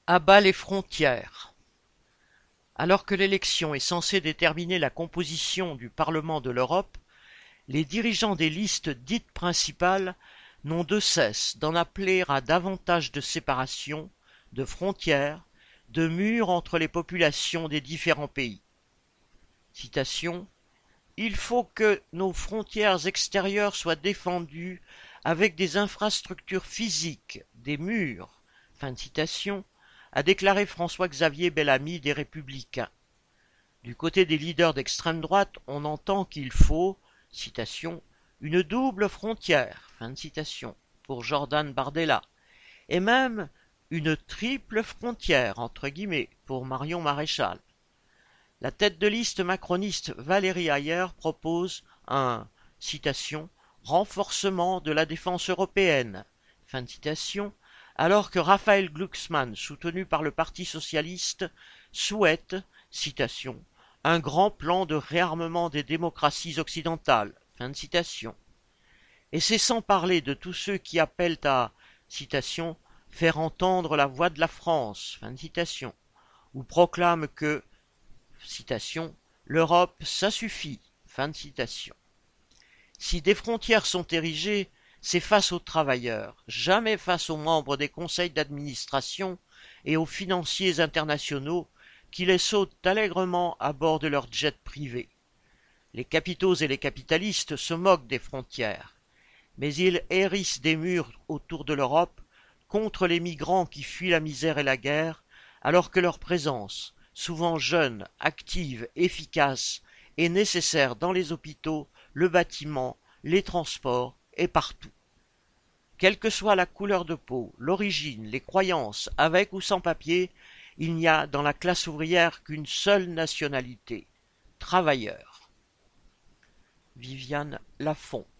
À bas les frontières. Alors que l'élection est censée déterminer la composition du Parlement de l'Europe, les dirigeants des listes dites principales n'ont de cesse d'en appeler à davantage de séparation, de frontières, de murs entre les populations des différents pays. Citation: Il faut que nos frontières extérieures soient défendues avec des infrastructures physiques, des murs. Fin de citation, a déclaré François-Xavier Bellamy des Républicains. Du côté des leaders d'extrême droite, on entend qu'il faut, citation, une double frontière, fin de citation, pour Jordan Bardella, et même une triple frontière, entre guillemets, pour Marion Maréchal. La tête de liste macroniste Valérie Hayer propose un, citation, renforcement de la défense européenne, fin de citation, alors que Raphaël Glucksmann, soutenu par le Parti socialiste, souhaite, citation, un grand plan de réarmement des démocraties occidentales, fin de citation. Et c'est sans parler de tous ceux qui appellent à, citation, faire entendre la voix de la France, fin de citation, ou proclament que, citation, l'Europe, ça suffit, fin de citation. Si des frontières sont érigées, c'est face aux travailleurs, jamais face aux membres des conseils d'administration et aux financiers internationaux qui les sautent allègrement à bord de leurs jets privés. Les capitaux et les capitalistes se moquent des frontières, mais ils hérissent des murs autour de l'Europe contre les migrants qui fuient la misère et la guerre, alors que leur présence, souvent jeune, active, efficace, est nécessaire dans les hôpitaux, le bâtiment, les transports et partout. Quelle que soit la couleur de peau, l'origine, les croyances, avec ou sans papier, il n'y a dans la classe ouvrière qu'une seule nationalité, travailleur. Viviane Lafont.